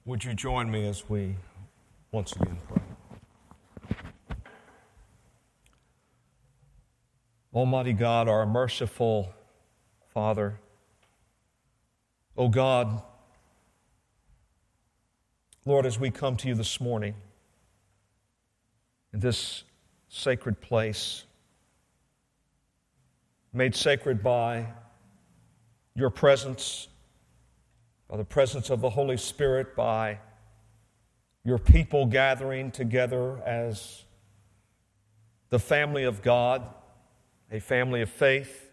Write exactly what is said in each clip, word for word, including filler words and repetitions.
Would you join me as we once again pray? Almighty God, our merciful Father, O God, Lord, as we come to you this morning in this sacred place, made sacred by your presence, by the presence of the Holy Spirit, by your people gathering together as the family of God, a family of faith.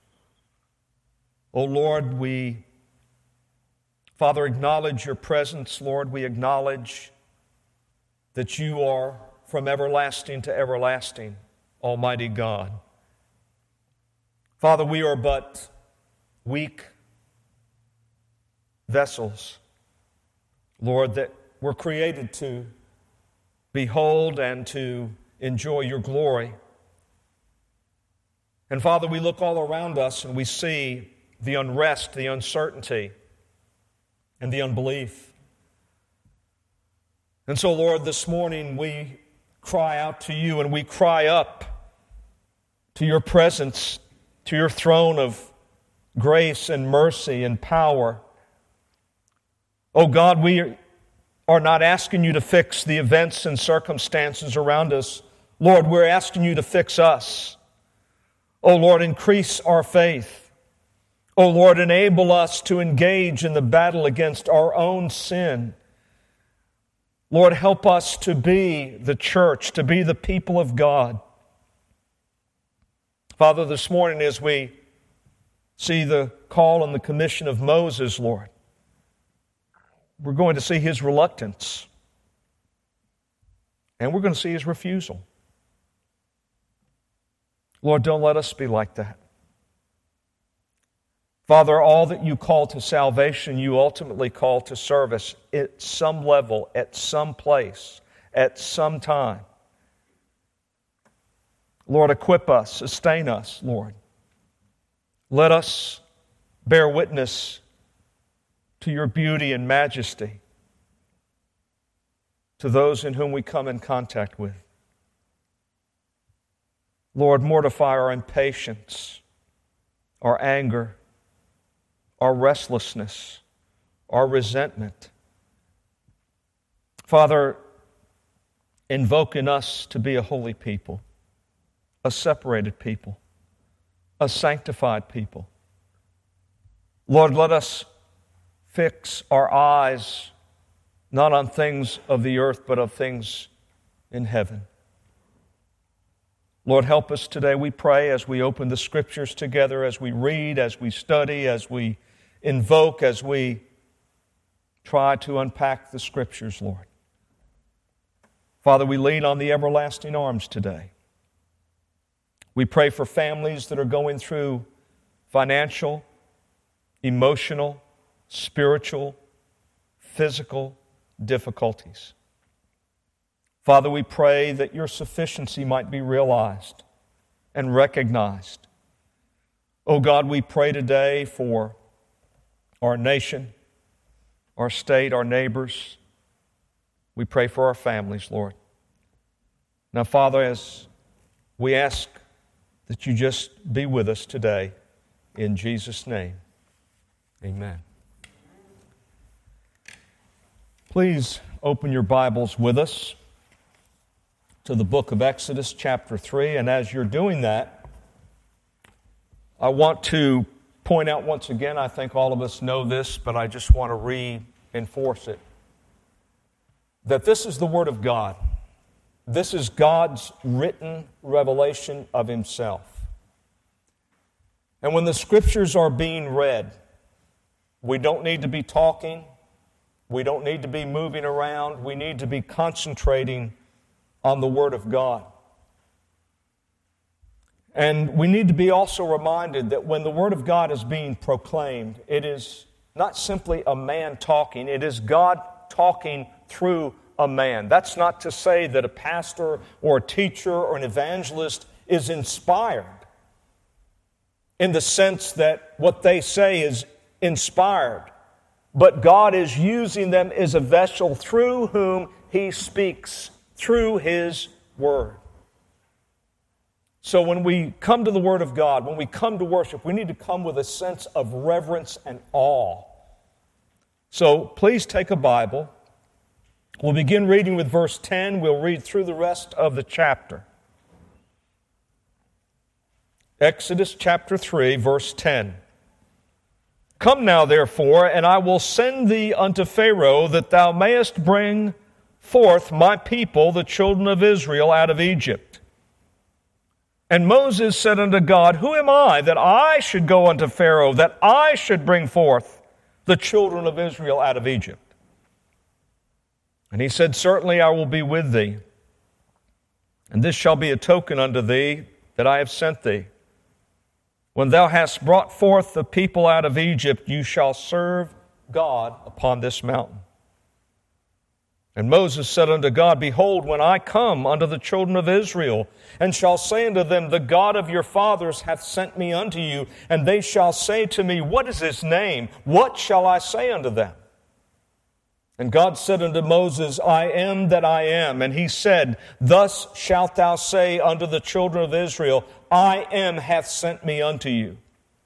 O Lord, we, Father, acknowledge your presence. Lord, we acknowledge that you are from everlasting to everlasting, Almighty God. Father, we are but weak vessels, Lord, that were created to behold and to enjoy your glory. And Father, we look all around us and we see the unrest, the uncertainty, and the unbelief. And so, Lord, this morning we cry out to you and we cry up to your presence, to your throne of grace and mercy and power. Oh God, we are not asking you to fix the events and circumstances around us. Lord, we're asking you to fix us. Oh Lord, increase our faith. Oh Lord, enable us to engage in the battle against our own sin. Lord, help us to be the church, to be the people of God. Father, this morning as we see the call and the commission of Moses, Lord, we're going to see his reluctance, and we're going to see his refusal. Lord, don't let us be like that. Father, all that you call to salvation, you ultimately call to service at some level, at some place, at some time. Lord, equip us, sustain us, Lord. Let us bear witness to your beauty and majesty to those in whom we come in contact with. Lord, mortify our impatience, our anger, our restlessness, our resentment. Father, invoke in us to be a holy people, a separated people, a sanctified people. Lord, let us fix our eyes not on things of the earth, but of things in heaven. Lord, help us today, we pray, as we open the Scriptures together, as we read, as we study, as we invoke, as we try to unpack the Scriptures, Lord. Father, we lean on the everlasting arms today. We pray for families that are going through financial, emotional, spiritual, physical difficulties. Father, we pray that your sufficiency might be realized and recognized. Oh God, we pray today for our nation, our state, our neighbors. We pray for our families, Lord. Now, Father, as we ask that you just be with us today, in Jesus' name, amen. Please open your Bibles with us to the book of Exodus, chapter three. And as you're doing that, I want to point out once again, I think all of us know this, but I just want to reinforce it, that this is the Word of God. This is God's written revelation of Himself. And when the Scriptures are being read, we don't need to be talking. We don't need to be moving around. We need to be concentrating on the Word of God. And we need to be also reminded that when the Word of God is being proclaimed, it is not simply a man talking, it is God talking through a man. That's not to say that a pastor or a teacher or an evangelist is inspired in the sense that what they say is inspired. but God is using them as a vessel through whom He speaks, through His Word. So when we come to the Word of God, when we come to worship, we need to come with a sense of reverence and awe. So please take a Bible. We'll begin reading with verse ten. We'll read through the rest of the chapter. Exodus chapter three, verse ten. Come now, therefore, and I will send thee unto Pharaoh, that thou mayest bring forth my people, the children of Israel, out of Egypt. And Moses said unto God, Who am I, that I should go unto Pharaoh, that I should bring forth the children of Israel out of Egypt? And he said, Certainly I will be with thee, and this shall be a token unto thee that I have sent thee. When thou hast brought forth the people out of Egypt, you shall serve God upon this mountain. And Moses said unto God, Behold, when I come unto the children of Israel, and shall say unto them, The God of your fathers hath sent me unto you, and they shall say to me, What is his name? What shall I say unto them? And God said unto Moses, I am that I am. And he said, Thus shalt thou say unto the children of Israel, I am hath sent me unto you.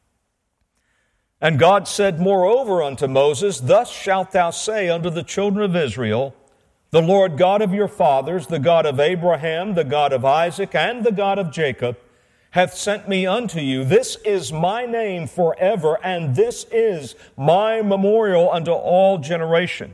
And God said moreover unto Moses, Thus shalt thou say unto the children of Israel, The Lord God of your fathers, the God of Abraham, the God of Isaac, and the God of Jacob, hath sent me unto you. This is my name forever, and this is my memorial unto all generations.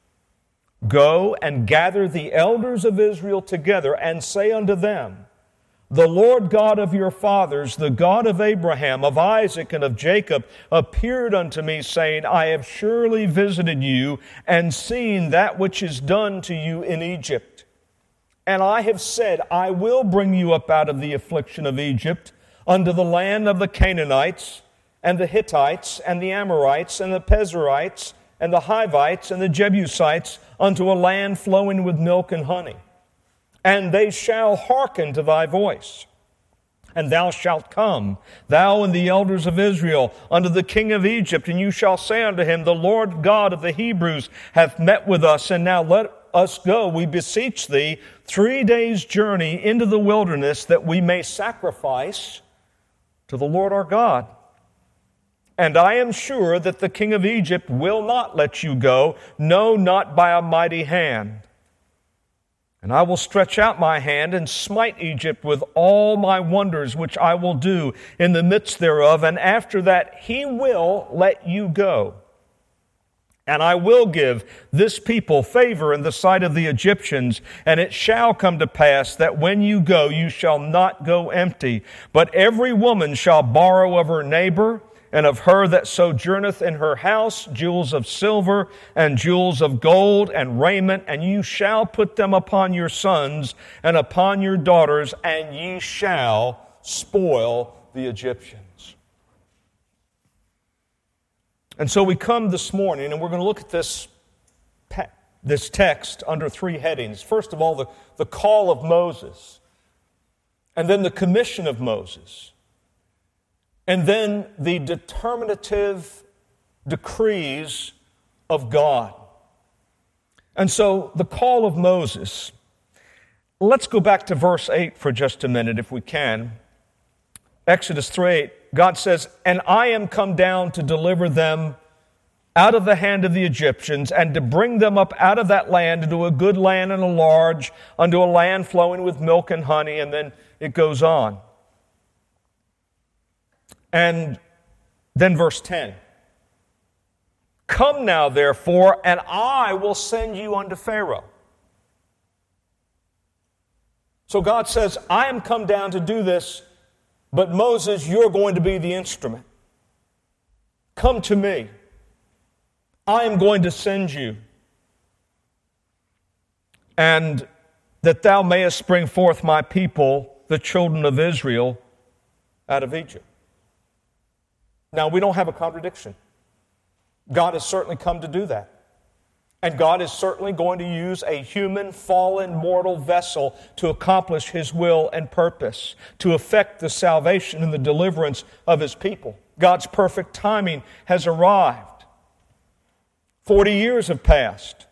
Go and gather the elders of Israel together, and say unto them, The Lord God of your fathers, the God of Abraham, of Isaac, and of Jacob, appeared unto me, saying, I have surely visited you, and seen that which is done to you in Egypt. And I have said, I will bring you up out of the affliction of Egypt, unto the land of the Canaanites, and the Hittites, and the Amorites, and the Perizzites, and the Hivites, and the Jebusites, unto a land flowing with milk and honey. And they shall hearken to thy voice. And thou shalt come, thou and the elders of Israel, unto the king of Egypt, and you shall say unto him, The Lord God of the Hebrews hath met with us, and now let us go, we beseech thee, three days' journey into the wilderness, that we may sacrifice to the Lord our God. And I am sure that the king of Egypt will not let you go, no, not by a mighty hand. And I will stretch out my hand and smite Egypt with all my wonders, which I will do in the midst thereof, and after that he will let you go. And I will give this people favor in the sight of the Egyptians, and it shall come to pass that when you go, you shall not go empty, but every woman shall borrow of her neighbor, and of her that sojourneth in her house, jewels of silver and jewels of gold and raiment, and you shall put them upon your sons and upon your daughters, and ye shall spoil the Egyptians. And so we come this morning, and we're going to look at this, this text under three headings. First of all, the, the call of Moses, and then the commission of Moses, and then the determinative decrees of God. And so the call of Moses. Let's go back to verse eight for just a minute if we can. Exodus three eight, God says, And I am come down to deliver them out of the hand of the Egyptians, and to bring them up out of that land into a good land and a large, unto a land flowing with milk and honey. And then it goes on. And then verse ten. Come now, therefore, and I will send you unto Pharaoh. So God says, I am come down to do this, but Moses, you're going to be the instrument. Come to me. I am going to send you. And that thou mayest bring forth my people, the children of Israel, out of Egypt. Now, we don't have a contradiction. God has certainly come to do that. And God is certainly going to use a human, fallen, mortal vessel to accomplish His will and purpose, to effect the salvation and the deliverance of His people. God's perfect timing has arrived. Forty years have passed.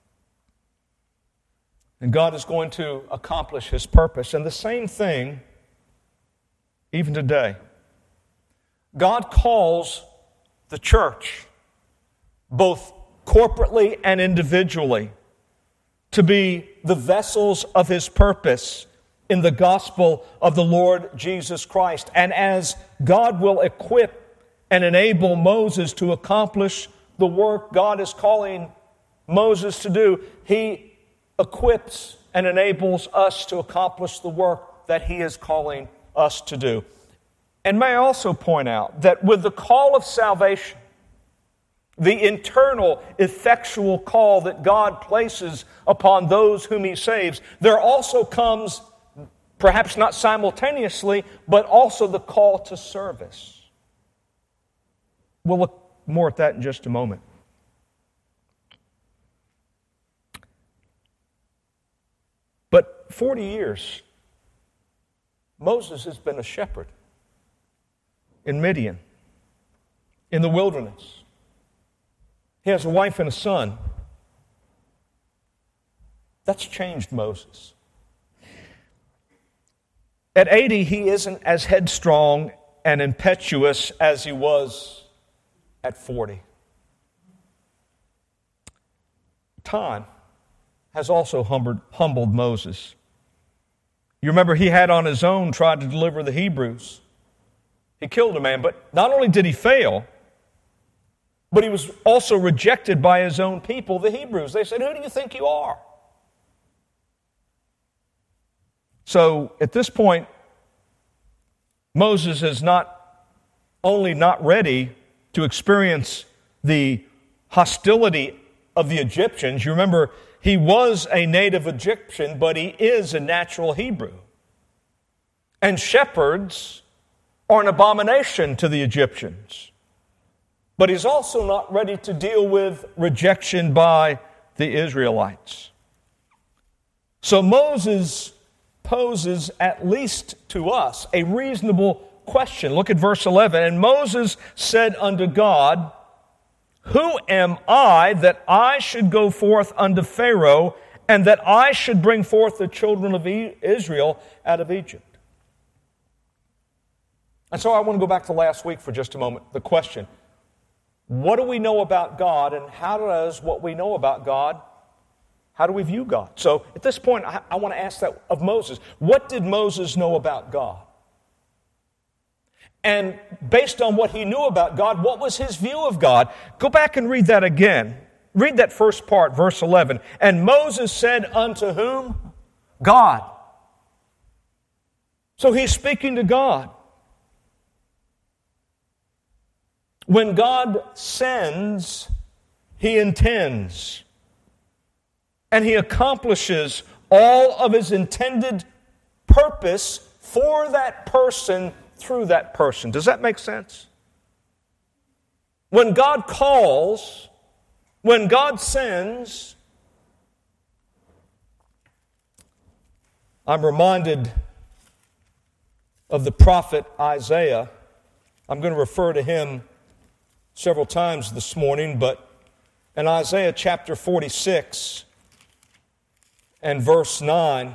And God is going to accomplish His purpose. And the same thing, even today. God calls the church, both corporately and individually, to be the vessels of His purpose in the gospel of the Lord Jesus Christ. And as God will equip and enable Moses to accomplish the work God is calling Moses to do, He equips and enables us to accomplish the work that He is calling us to do. And may I also point out that with the call of salvation, the internal, effectual call that God places upon those whom He saves, there also comes, perhaps not simultaneously, but also the call to service. We'll look more at that in just a moment. But forty years, Moses has been a shepherd in Midian, in the wilderness. He has a wife and a son. That's changed Moses. At eighty, he isn't as headstrong and impetuous as he was at forty. Time has also humbled, humbled Moses. You remember he had on his own tried to deliver the Hebrews. He killed a man, but not only did he fail, but he was also rejected by his own people, the Hebrews. They said, "Who do you think you are?" So at this point, Moses is not only not ready to experience the hostility of the Egyptians. You remember, he was a native Egyptian, but he is a natural Hebrew. And shepherds are an abomination to the Egyptians. But he's also not ready to deal with rejection by the Israelites. So Moses poses, at least to us, a reasonable question. Look at verse eleven. And Moses said unto God, "Who am I that I should go forth unto Pharaoh, and that I should bring forth the children of Israel out of Egypt?" And so I want to go back to last week for just a moment. The question, what do we know about God, and how does what we know about God, how do we view God? So at this point, I, I want to ask that of Moses. What did Moses know about God? And based on what he knew about God, what was his view of God? Go back and read that again. Read that first part, verse eleven. And Moses said unto whom? God. So he's speaking to God. When God sends, He intends. And He accomplishes all of His intended purpose for that person through that person. Does that make sense? When God calls, when God sends, I'm reminded of the prophet Isaiah. I'm going to refer to him several times this morning, but in Isaiah chapter forty-six and verse nine,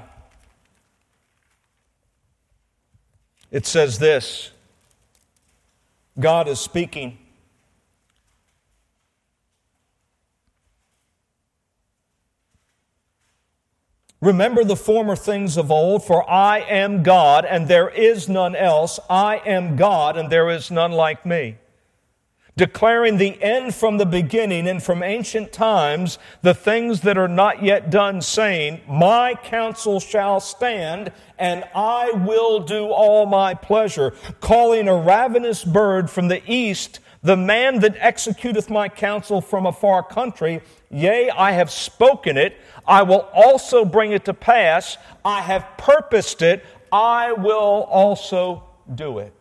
it says this. God is speaking. Remember the former things of old, for I am God, and there is none else. I am God, and there is none like me. Declaring the end from the beginning and from ancient times, the things that are not yet done, saying, my counsel shall stand, and I will do all my pleasure. Calling a ravenous bird from the east, the man that executeth my counsel from a far country. Yea, I have spoken it. I will also bring it to pass. I have purposed it. I will also do it.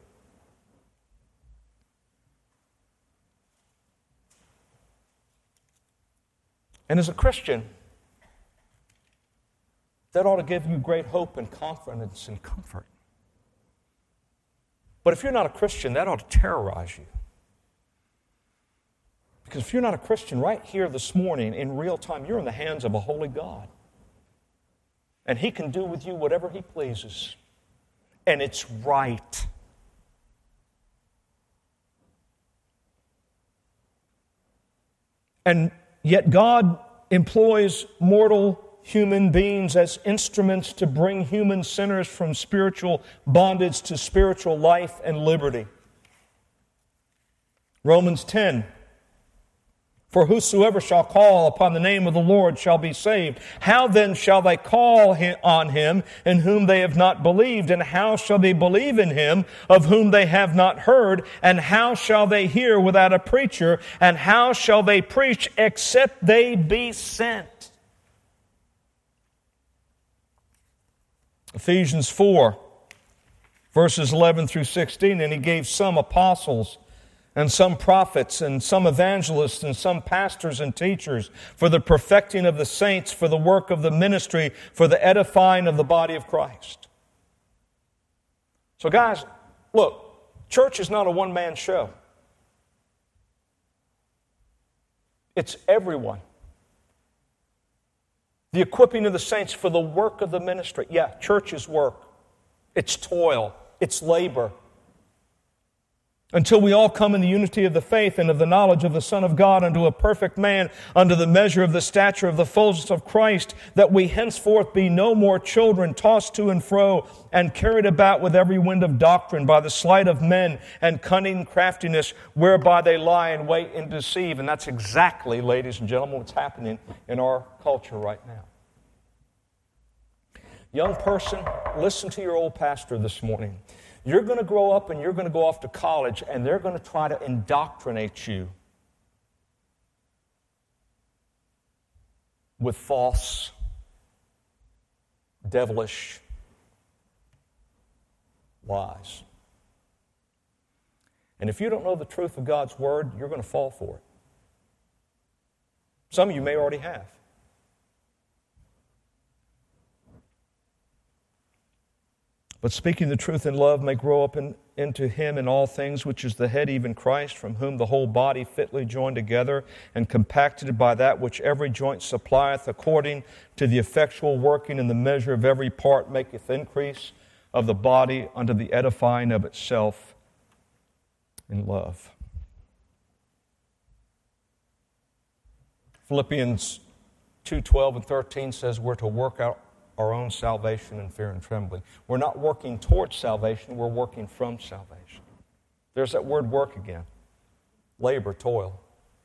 And as a Christian, that ought to give you great hope and confidence and comfort. But if you're not a Christian, that ought to terrorize you. Because if you're not a Christian, right here this morning in real time, you're in the hands of a holy God. And He can do with you whatever He pleases. And it's right. And yet God employs mortal human beings as instruments to bring human sinners from spiritual bondage to spiritual life and liberty. Romans ten. For whosoever shall call upon the name of the Lord shall be saved. How then shall they call on Him in whom they have not believed? And how shall they believe in Him of whom they have not heard? And how shall they hear without a preacher? And how shall they preach except they be sent? Ephesians four, verses eleven through sixteen. And He gave some apostles, and some prophets, and some evangelists, and some pastors and teachers, for the perfecting of the saints, for the work of the ministry, for the edifying of the body of Christ. So guys, look, church is not a one-man show. It's everyone. The equipping of the saints for the work of the ministry. Yeah, church is work. It's toil. It's labor. Until we all come in the unity of the faith and of the knowledge of the Son of God unto a perfect man, unto the measure of the stature of the fullness of Christ, that we henceforth be no more children tossed to and fro and carried about with every wind of doctrine by the sleight of men and cunning craftiness whereby they lie in wait and deceive. And that's exactly, ladies and gentlemen, what's happening in our culture right now. Young person, listen to your old pastor this morning. You're going to grow up and you're going to go off to college and they're going to try to indoctrinate you with false, devilish lies. And if you don't know the truth of God's Word, you're going to fall for it. Some of you may already have. But speaking the truth in love may grow up in, into Him in all things, which is the head, even Christ, from whom the whole body fitly joined together and compacted by that which every joint supplieth, according to the effectual working in the measure of every part, maketh increase of the body unto the edifying of itself in love. Philippians two twelve and thirteen says we're to work out our own salvation in fear and trembling. We're not working towards salvation, we're working from salvation. There's that word work again. Labor, toil.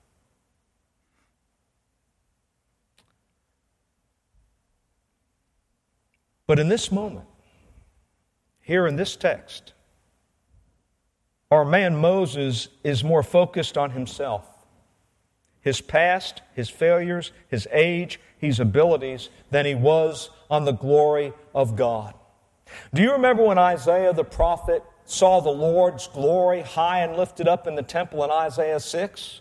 But in this moment, here in this text, our man Moses is more focused on himself. His past, his failures, his age, his abilities, than he was on the glory of God. Do you remember when Isaiah the prophet saw the Lord's glory high and lifted up in the temple in Isaiah six?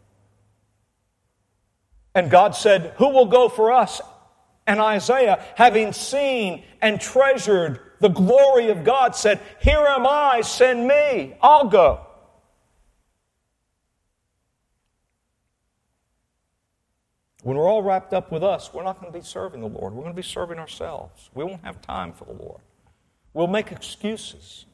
And God said, "Who will go for us?" And Isaiah, having seen and treasured the glory of God, said, "Here am I, send me, I'll go." When we're all wrapped up with us, we're not going to be serving the Lord. We're going to be serving ourselves. We won't have time for the Lord. We'll make excuses.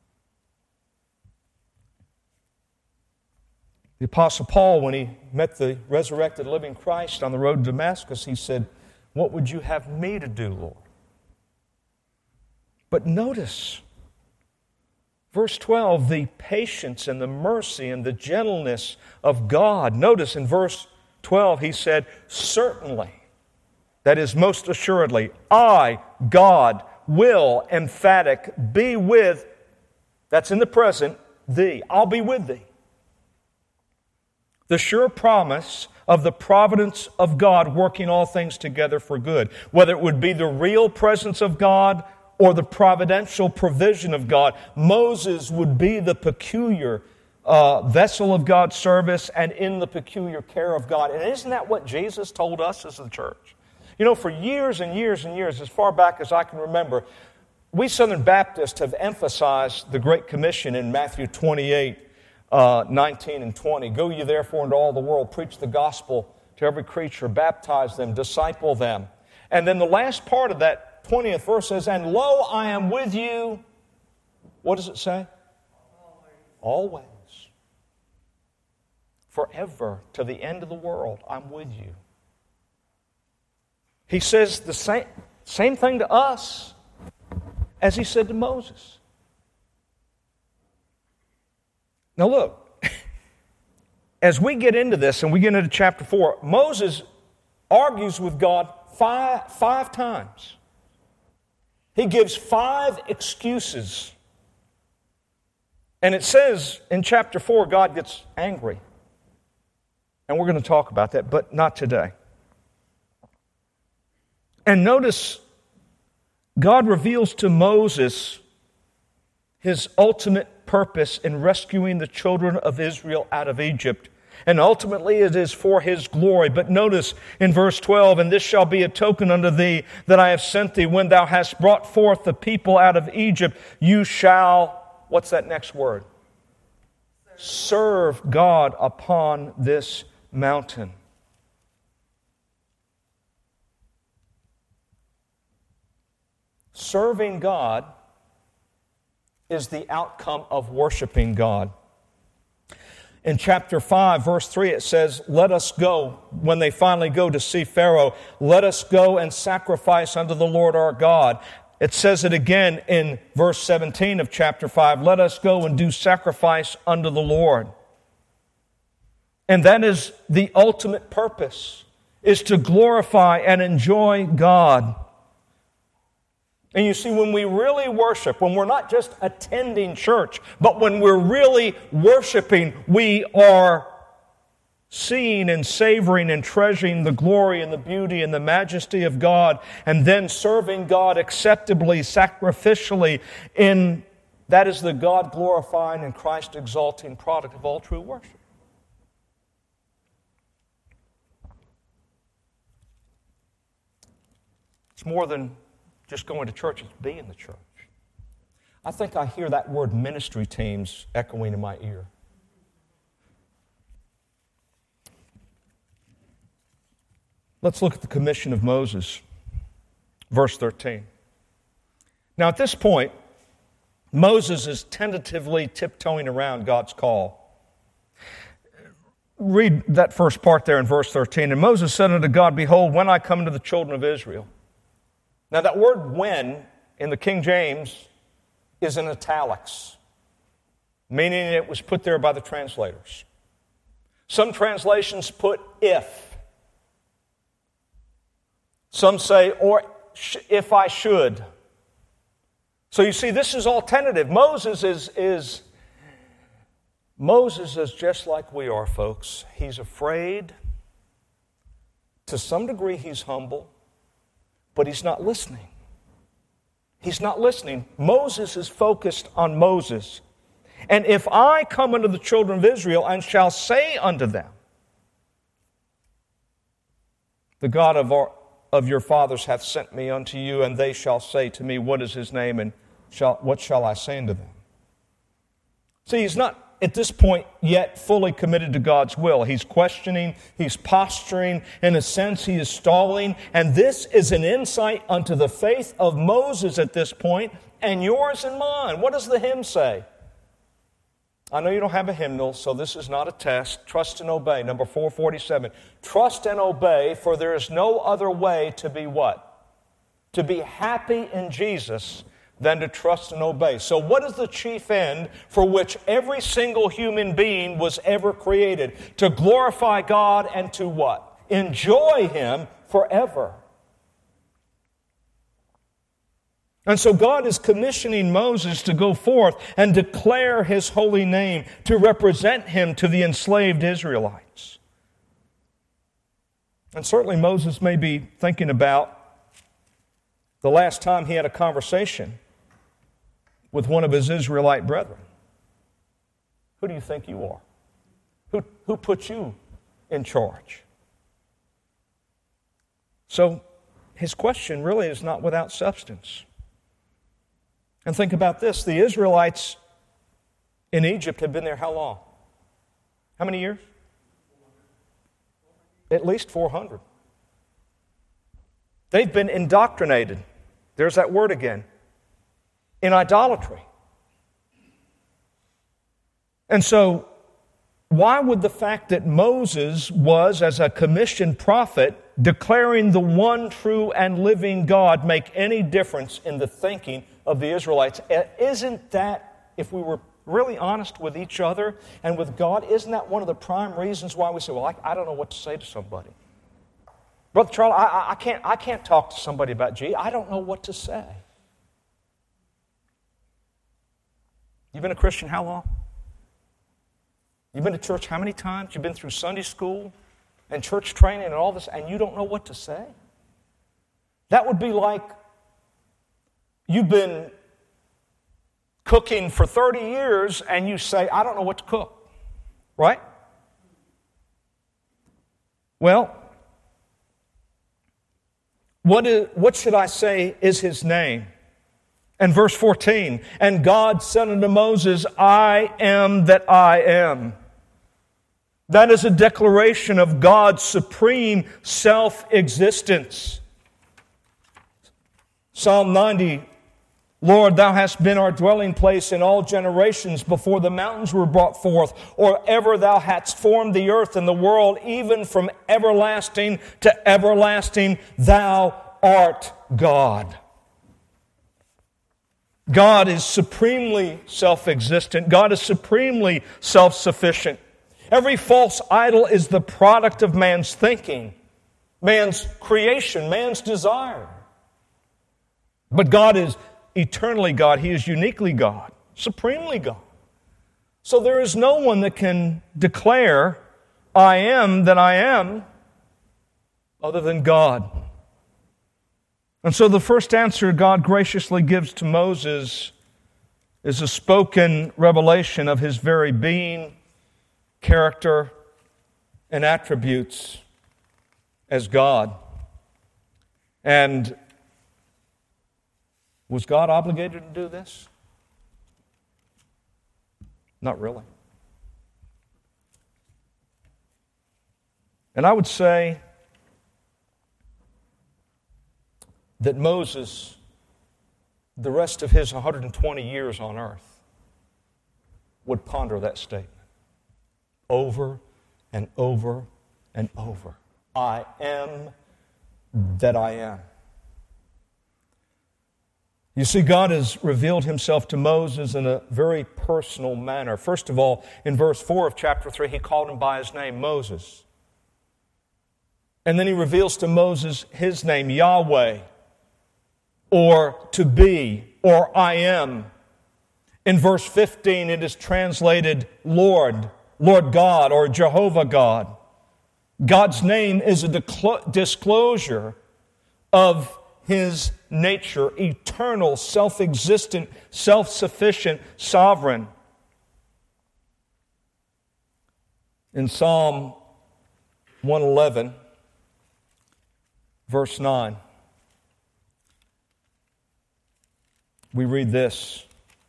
The Apostle Paul, when he met the resurrected living Christ on the road to Damascus, he said, "What would you have me to do, Lord?" But notice, verse twelve, the patience and the mercy and the gentleness of God. Notice in verse twelve, he said, "Certainly," that is most assuredly, "I, God, will," emphatic, "be with," that's in the present, "thee." I'll be with thee. The sure promise of the providence of God working all things together for good. Whether it would be the real presence of God or the providential provision of God, Moses would be the peculiar Uh, vessel of God's service and in the peculiar care of God. And isn't that what Jesus told us as the church? You know, for years and years and years, as far back as I can remember, we Southern Baptists have emphasized the Great Commission in Matthew twenty-eight, uh, nineteen and twenty. Go ye therefore into all the world, preach the gospel to every creature, baptize them, disciple them. And then the last part of that twentieth verse says, and lo, I am with you. What does it say? Always. Always. Forever, to the end of the world, I'm with you. He says the same, same thing to us as he said to Moses. Now look, as we get into this and we get into chapter four, Moses argues with God five, five times. He gives five excuses. And it says in chapter four, God gets angry. And we're going to talk about that, but not today. And notice, God reveals to Moses his ultimate purpose in rescuing the children of Israel out of Egypt. And ultimately it is for his glory. But notice in verse twelve, and this shall be a token unto thee that I have sent thee. When thou hast brought forth the people out of Egypt, you shall, what's that next word? Serve God upon this mountain. Serving God is the outcome of worshiping God. In chapter five, verse three, it says, let us go, when they finally go to see Pharaoh, let us go and sacrifice unto the Lord our God. It says it again in verse seventeen of chapter five, let us go and do sacrifice unto the Lord. And that is the ultimate purpose, is to glorify and enjoy God. And you see, when we really worship, when we're not just attending church, but when we're really worshiping, we are seeing and savoring and treasuring the glory and the beauty and the majesty of God, and then serving God acceptably, sacrificially, in that is the God-glorifying and Christ-exalting product of all true worship. It's more than just going to church, it's being the church. I think I hear that word ministry teams echoing in my ear. Let's look at the commission of Moses, verse thirteen. Now at this point, Moses is tentatively tiptoeing around God's call. Read that first part there in verse thirteen. And Moses said unto God, behold, when I come to the children of Israel. Now that word when in the King James is in italics, meaning it was put there by the translators. Some translations put if. Some say, or if I should. So you see, this is all tentative. Moses is, is, Moses is just like we are, folks. He's afraid. To some degree, he's humble. But he's not listening. He's not listening. Moses is focused on Moses. And if I come unto the children of Israel and shall say unto them, the God of, our, of your fathers hath sent me unto you, and they shall say to me, what is his name, and shall, what shall I say unto them? See, he's not at this point yet fully committed to God's will. He's questioning, he's posturing, in a sense he is stalling, and this is an insight unto the faith of Moses at this point, and yours and mine. What does the hymn say? I know you don't have a hymnal, so this is not a test. Trust and obey, number four forty-seven. Trust and obey, for there is no other way to be what? To be happy in Jesus than to trust and obey. So what is the chief end for which every single human being was ever created? To glorify God and to what? Enjoy Him forever. And so God is commissioning Moses to go forth and declare His holy name, to represent Him to the enslaved Israelites. And certainly Moses may be thinking about the last time he had a conversation with one of his Israelite brethren. Who do you think you are? Who, who put you in charge? So his question really is not without substance. And think about this. The Israelites in Egypt had been there how long? How many years? At least four hundred. They've been indoctrinated. There's that word again. In idolatry. And so, why would the fact that Moses was, as a commissioned prophet, declaring the one true and living God make any difference in the thinking of the Israelites? Isn't that, if we were really honest with each other and with God, isn't that one of the prime reasons why we say, well, I, I don't know what to say to somebody? Brother Charlie, I, I, can't, I can't talk to somebody about Jesus. I don't know what to say. You've been a Christian how long? You've been to church how many times? You've been through Sunday school and church training and all this, and you don't know what to say? That would be like you've been cooking for thirty years and you say, I don't know what to cook. Right? Well, what, is, what should I say is His name? And verse fourteen, and God said unto Moses, I am that I am. That is a declaration of God's supreme self-existence. Psalm ninety, Lord, Thou hast been our dwelling place in all generations before the mountains were brought forth, or ever Thou hadst formed the earth and the world, even from everlasting to everlasting, Thou art God. God is supremely self-existent. God is supremely self-sufficient. Every false idol is the product of man's thinking, man's creation, man's desire. But God is eternally God. He is uniquely God, supremely God. So there is no one that can declare, I am that I am, other than God. And so the first answer God graciously gives to Moses is a spoken revelation of His very being, character, and attributes as God. And was God obligated to do this? Not really. And I would say that Moses, the rest of his one hundred twenty years on earth, would ponder that statement over and over and over. I am that I am. You see, God has revealed Himself to Moses in a very personal manner. First of all, in verse four of chapter three, He called him by his name, Moses. And then He reveals to Moses His name, Yahweh, or to be, or I am. In verse fifteen, it is translated Lord, Lord God, or Jehovah God. God's name is a disclosure of His nature, eternal, self-existent, self-sufficient, sovereign. In Psalm one eleven, verse nine, we read this.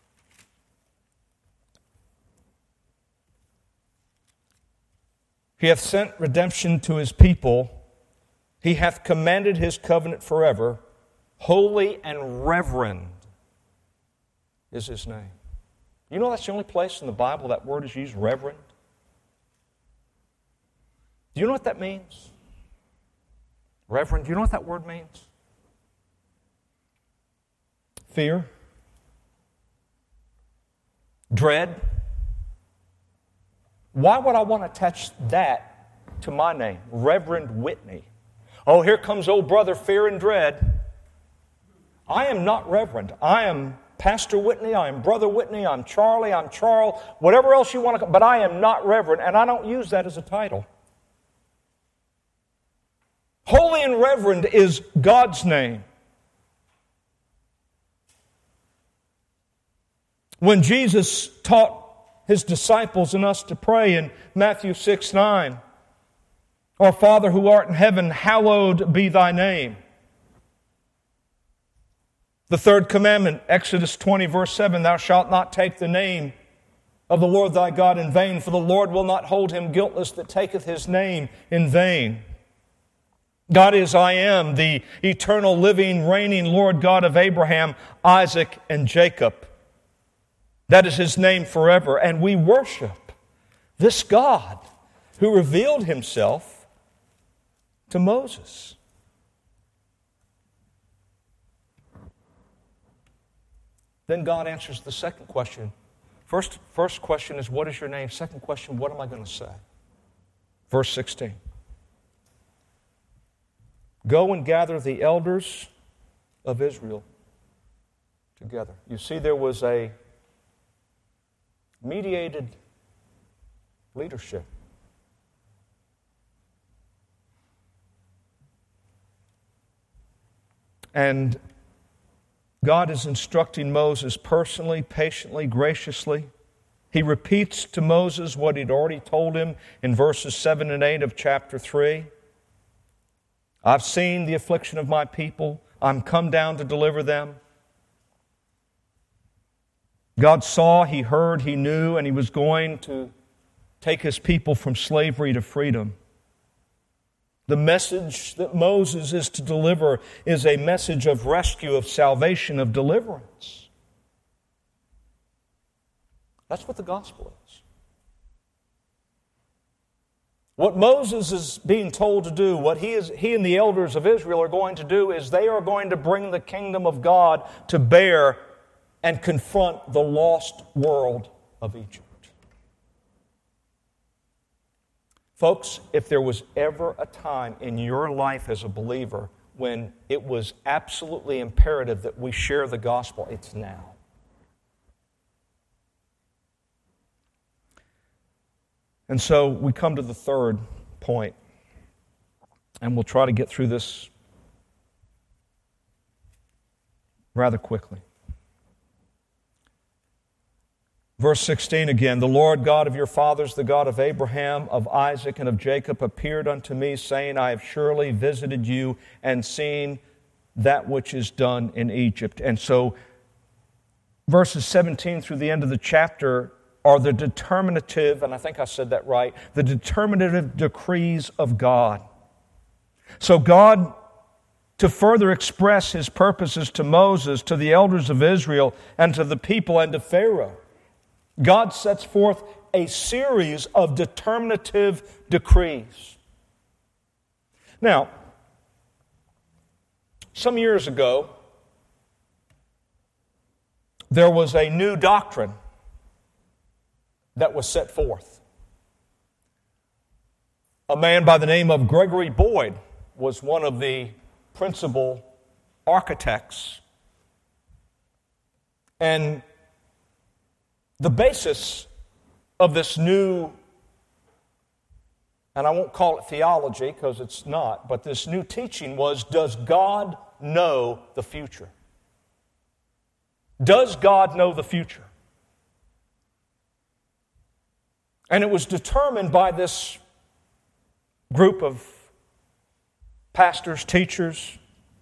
He hath sent redemption to His people. He hath commanded His covenant forever. Holy and reverend is His name. You know that's the only place in the Bible that word is used, reverend? Do you know what that means? Reverend, do you know what that word means? Fear. Dread. Why would I want to attach that to my name? Reverend Whitney. Oh, here comes old brother Fear and Dread. I am not Reverend. I am Pastor Whitney. I am Brother Whitney. I'm Charlie. I'm Charles. Whatever else you want to call. But I am not Reverend, and I don't use that as a title. Holy and Reverend is God's name. When Jesus taught His disciples and us to pray in Matthew six nine, Our Father who art in heaven, hallowed be Thy name. The third commandment, Exodus twenty, verse seven, Thou shalt not take the name of the Lord thy God in vain, for the Lord will not hold him guiltless that taketh his name in vain. God is I am, the eternal, living, reigning Lord God of Abraham, Isaac, and Jacob. That is his name forever. And we worship this God who revealed himself to Moses. Then God answers the second question. First, first question is, what is your name? Second question, what am I going to say? Verse sixteen. Go and gather the elders of Israel together. You see, there was a mediated leadership. And God is instructing Moses personally, patiently, graciously. He repeats to Moses what he'd already told him in verses seven and eight of chapter three. I've seen the affliction of my people. I'm come down to deliver them. God saw, He heard, He knew, and He was going to take His people from slavery to freedom. The message that Moses is to deliver is a message of rescue, of salvation, of deliverance. That's what the gospel is. What Moses is being told to do, what he, is, he and the elders of Israel are going to do, is they are going to bring the kingdom of God to bear and confront the lost world of Egypt. Folks, if there was ever a time in your life as a believer when it was absolutely imperative that we share the gospel, it's now. And so we come to the third point, and we'll try to get through this rather quickly. Verse sixteen again, the Lord God of your fathers, the God of Abraham, of Isaac, and of Jacob, appeared unto me, saying, I have surely visited you and seen that which is done in Egypt. And so verses seventeen through the end of the chapter are the determinative, and I think I said that right, the determinative decrees of God. So God, to further express His purposes to Moses, to the elders of Israel, and to the people and to Pharaoh, God sets forth a series of determinative decrees. Now, some years ago, there was a new doctrine that was set forth. A man by the name of Gregory Boyd was one of the principal architects. And the basis of this new, and I won't call it theology because it's not, but this new teaching was, does God know the future? Does God know the future? And it was determined by this group of pastors, teachers,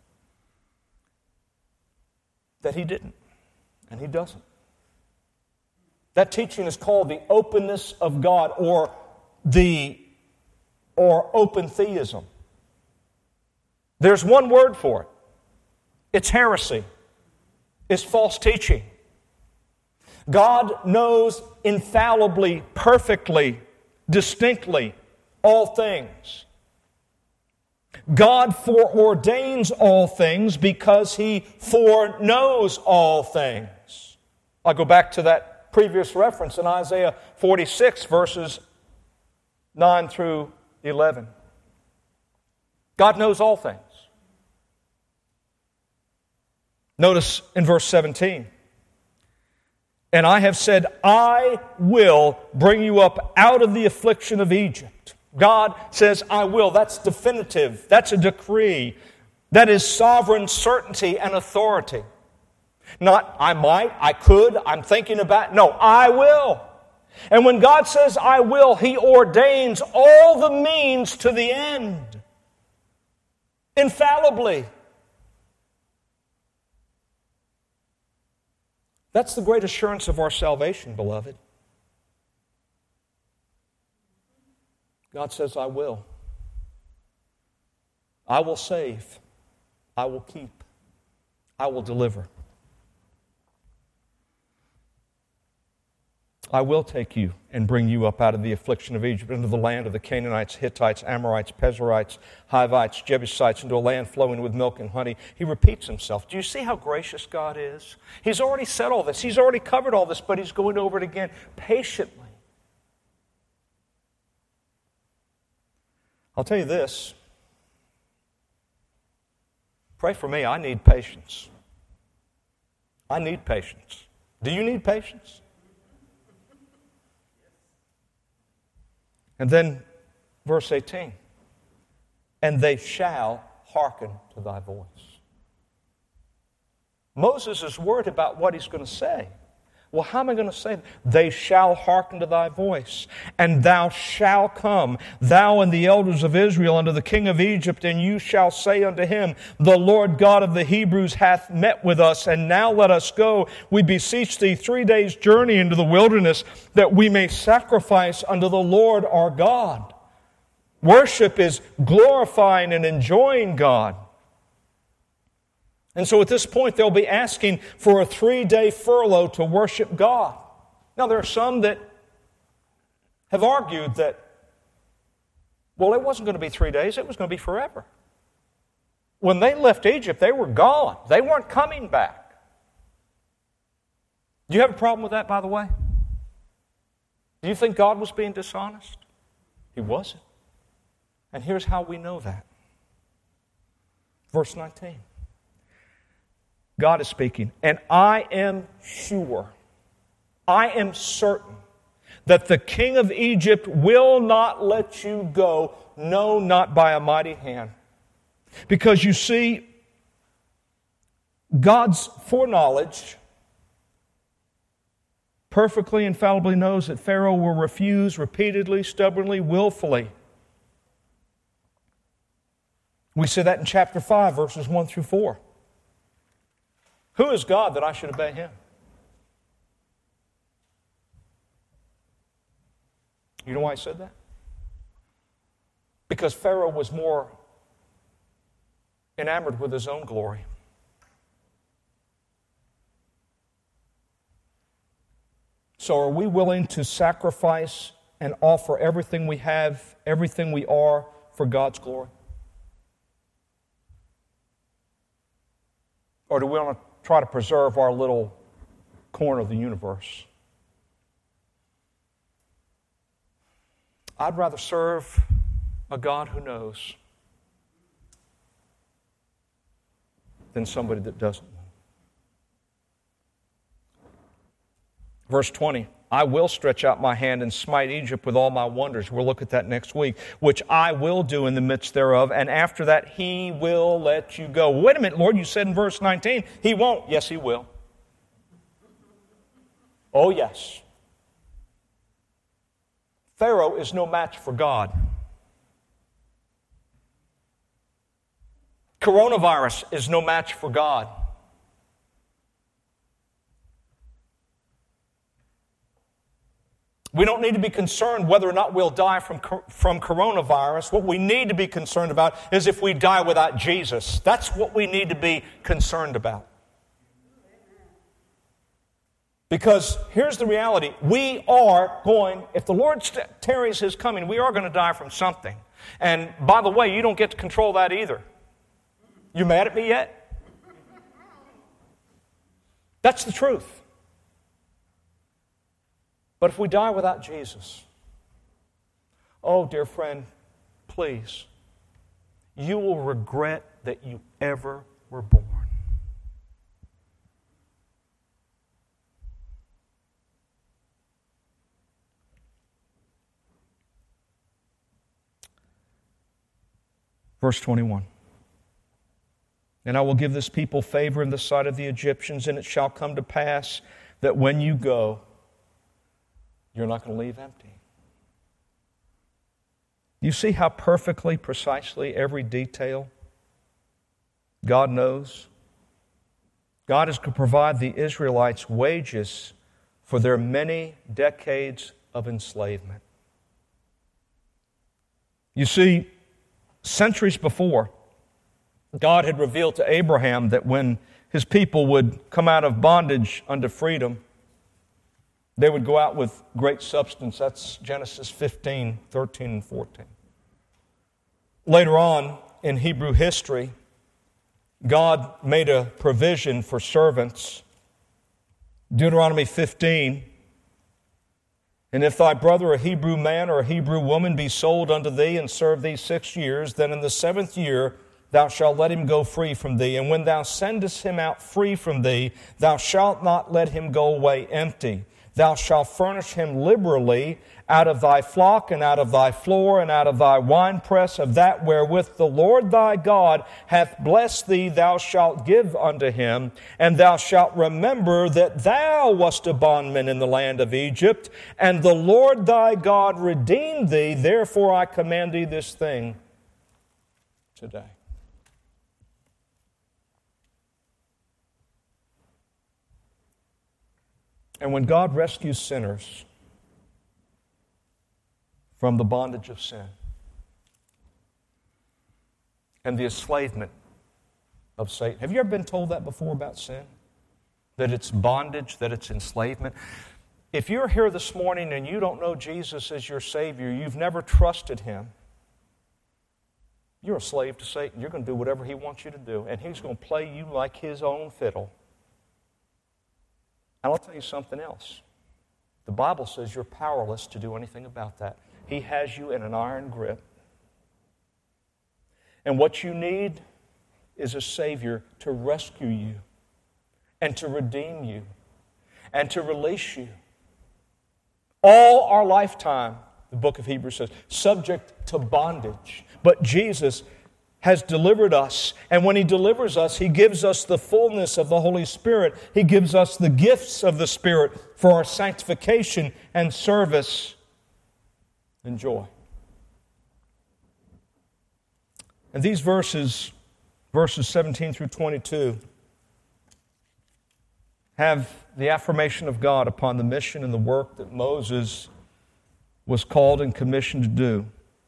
that he didn't, and he doesn't. That teaching is called the openness of God, or the or open theism. There's one word for it. It's heresy. It's false teaching. God knows infallibly, perfectly, distinctly all things. God foreordains all things because He foreknows all things. I'll go back to that previous reference in Isaiah forty-six, verses nine through eleven. God knows all things. Notice in verse seventeen. And I have said, I will bring you up out of the affliction of Egypt. God says, I will. That's definitive. That's a decree. That is sovereign certainty and authority. Not, I might, I could, I'm thinking about. No, I will. And when God says, I will, He ordains all the means to the end. Infallibly. That's the great assurance of our salvation, beloved. God says, I will. I will save. I will keep. I will deliver. I will take you and bring you up out of the affliction of Egypt into the land of the Canaanites, Hittites, Amorites, Perizzites, Hivites, Jebusites, into a land flowing with milk and honey. He repeats himself. Do you see how gracious God is? He's already said all this. He's already covered all this, but he's going over it again patiently. I'll tell you this. Pray for me. I need patience. I need patience. Do you need patience? And then verse eighteen, and they shall hearken to thy voice. Moses is worried about what he's going to say. Well, how am I going to say that? They shall hearken to thy voice, and thou shalt come, thou and the elders of Israel, unto the king of Egypt, and you shall say unto him, the Lord God of the Hebrews hath met with us, and now let us go, we beseech thee, three days' journey into the wilderness, that we may sacrifice unto the Lord our God. Worship is glorifying and enjoying God. And so at this point, they'll be asking for a three-day furlough to worship God. Now, there are some that have argued that, well, it wasn't going to be three days, it was going to be forever. When they left Egypt, they were gone. They weren't coming back. Do you have a problem with that, by the way? Do you think God was being dishonest? He wasn't. And here's how we know that. Verse nineteen. God is speaking, and I am sure, I am certain that the king of Egypt will not let you go, no, not by a mighty hand. Because you see, God's foreknowledge perfectly, infallibly knows that Pharaoh will refuse repeatedly, stubbornly, willfully. We see that in chapter five, verses one through four. Who is God that I should obey him? You know why he said that? Because Pharaoh was more enamored with his own glory. So are we willing to sacrifice and offer everything we have, everything we are for God's glory? Or do we want to try to preserve our little corner of the universe? I'd rather serve a God who knows than somebody that doesn't know. Verse twenty, I will stretch out my hand and smite Egypt with all my wonders. We'll look at that next week. Which I will do in the midst thereof, and after that he will let you go. Wait a minute, Lord, you said in verse nineteen, he won't. Yes, he will. Oh, yes. Pharaoh is no match for God. Coronavirus is no match for God. We don't need to be concerned whether or not we'll die from, from coronavirus. What we need to be concerned about is if we die without Jesus. That's what we need to be concerned about. Because here's the reality. We are going, if the Lord tarries his coming, we are going to die from something. And by the way, you don't get to control that either. You mad at me yet? That's the truth. But if we die without Jesus, oh, dear friend, please, you will regret that you ever were born. Verse twenty-one. And I will give this people favor in the sight of the Egyptians, and it shall come to pass that when you go, you're not going to leave empty. You see how perfectly, precisely every detail God knows? God is going to provide the Israelites wages for their many decades of enslavement. You see, centuries before, God had revealed to Abraham that when his people would come out of bondage unto freedom, they would go out with great substance. That's Genesis fifteen, thirteen, and fourteen. Later on in Hebrew history, God made a provision for servants. Deuteronomy fifteen, and if thy brother, a Hebrew man or a Hebrew woman, be sold unto thee and serve thee six years, then in the seventh year thou shalt let him go free from thee. And when thou sendest him out free from thee, thou shalt not let him go away empty. Thou shalt furnish him liberally out of thy flock and out of thy floor and out of thy winepress of that wherewith the Lord thy God hath blessed thee, thou shalt give unto him. And thou shalt remember that thou wast a bondman in the land of Egypt, and the Lord thy God redeemed thee. Therefore I command thee this thing today. And when God rescues sinners from the bondage of sin and the enslavement of Satan. Have you ever been told that before about sin? That it's bondage, that it's enslavement? If you're here this morning and you don't know Jesus as your Savior, you've never trusted Him, you're a slave to Satan. You're going to do whatever he wants you to do, and he's going to play you like his own fiddle. And I'll tell you something else. The Bible says you're powerless to do anything about that. He has you in an iron grip. And what you need is a Savior to rescue you and to redeem you and to release you. All our lifetime, the book of Hebrews says, subject to bondage. But Jesus has delivered us, and when He delivers us, He gives us the fullness of the Holy Spirit. He gives us the gifts of the Spirit for our sanctification and service and joy. And these verses, verses seventeen through twenty-two, have the affirmation of God upon the mission and the work that Moses was called and commissioned to do.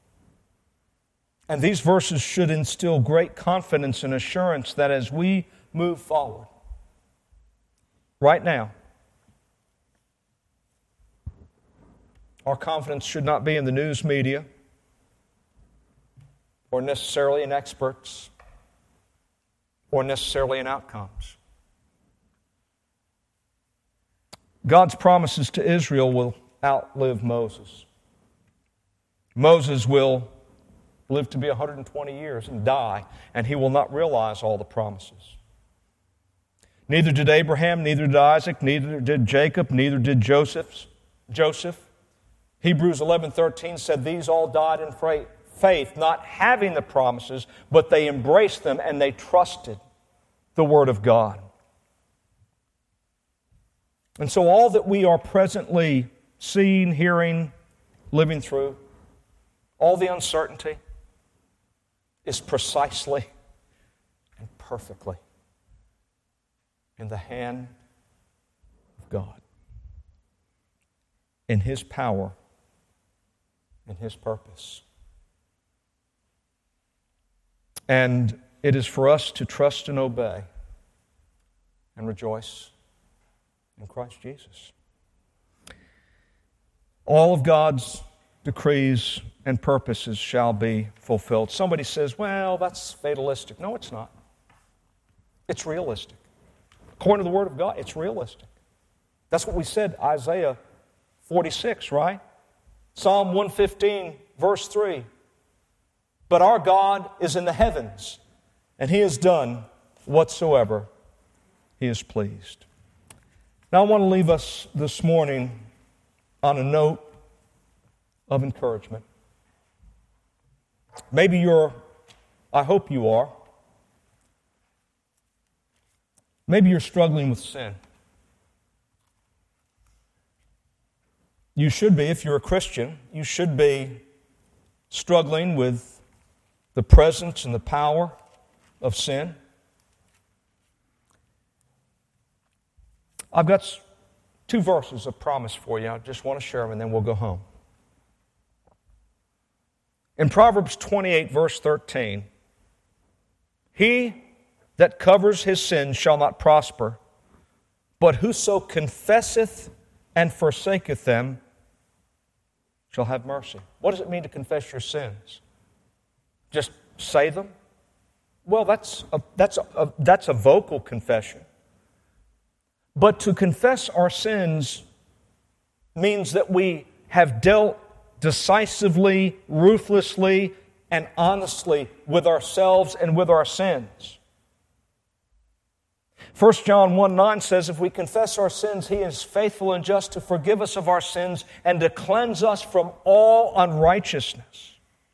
And these verses should instill great confidence and assurance that as we move forward, right now, our confidence should not be in the news media or necessarily in experts or necessarily in outcomes. God's promises to Israel will outlive Moses. Moses will live to be one hundred twenty years and die, and he will not realize all the promises. Neither did Abraham, neither did Isaac, neither did Jacob, neither did Joseph. Joseph. Hebrews eleven thirteen said these all died in faith, not having the promises, but they embraced them and they trusted the Word of God. And so all that we are presently seeing, hearing, living through, all the uncertainty, is precisely and perfectly in the hand of God, in His power, in His purpose. And it is for us to trust and obey and rejoice in Christ Jesus. All of God's decrees and purposes shall be fulfilled. Somebody says, well, that's fatalistic. No, it's not. It's realistic. According to the Word of God, it's realistic. That's what we said, Isaiah forty-six, right? Psalm one fifteen, verse three. But our God is in the heavens, and He has done whatsoever He is pleased. Now I want to leave us this morning on a note of encouragement. Maybe you're, I hope you are, maybe you're struggling with sin. You should be, if you're a Christian, you should be struggling with the presence and the power of sin. I've got two verses of promise for you. I just want to share them and then we'll go home. In Proverbs twenty-eight, verse thirteen, he that covers his sins shall not prosper, but whoso confesseth and forsaketh them shall have mercy. What does it mean to confess your sins? Just say them? Well, that's a, that's a, that's a vocal confession. But to confess our sins means that we have dealt decisively, ruthlessly, and honestly with ourselves and with our sins. First John one nine says, if we confess our sins, He is faithful and just to forgive us of our sins and to cleanse us from all unrighteousness.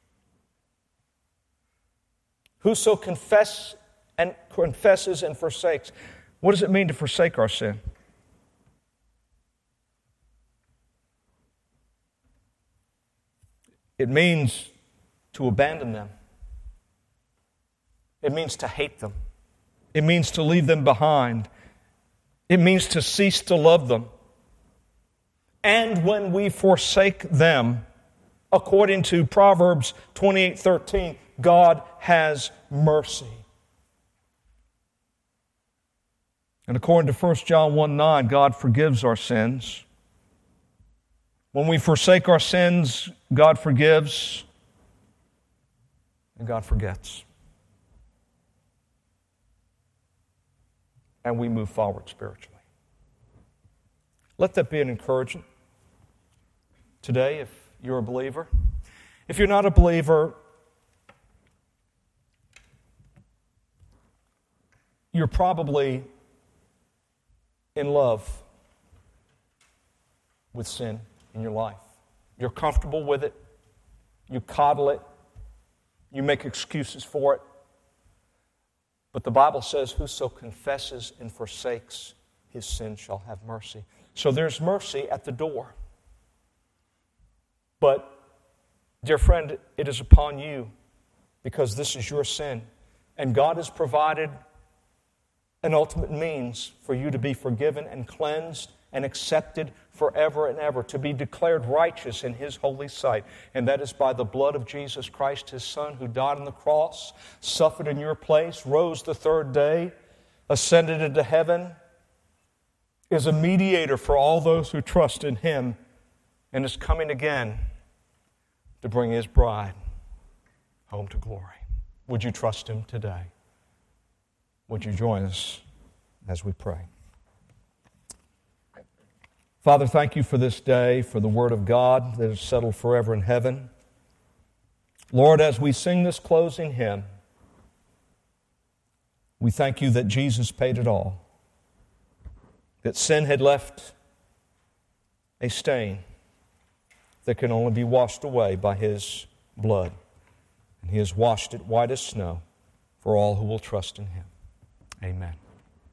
Whoso confess and confesses and forsakes. What does it mean to forsake our sin? It means to abandon them. It means to hate them. It means to leave them behind. It means to cease to love them. And when we forsake them, according to Proverbs twenty-eight thirteen, God has mercy. And according to First John one nine, God forgives our sins. When we forsake our sins, God forgives and God forgets. And we move forward spiritually. Let that be an encouragement today if you're a believer. If you're not a believer, you're probably in love with sin in your life. You're comfortable with it. You coddle it. You make excuses for it. But the Bible says, whoso confesses and forsakes his sin shall have mercy. So there's mercy at the door. But, dear friend, it is upon you because this is your sin. And God has provided an ultimate means for you to be forgiven and cleansed and accepted forever and ever, to be declared righteous in His holy sight. And that is by the blood of Jesus Christ, His Son, who died on the cross, suffered in your place, rose the third day, ascended into heaven, is a mediator for all those who trust in Him, and is coming again to bring His bride home to glory. Would you trust Him today? Would you join us as we pray? Father, thank you for this day, for the Word of God that is settled forever in heaven. Lord, as we sing this closing hymn, we thank you that Jesus paid it all, that sin had left a stain that can only be washed away by His blood, and He has washed it white as snow for all who will trust in Him. Amen.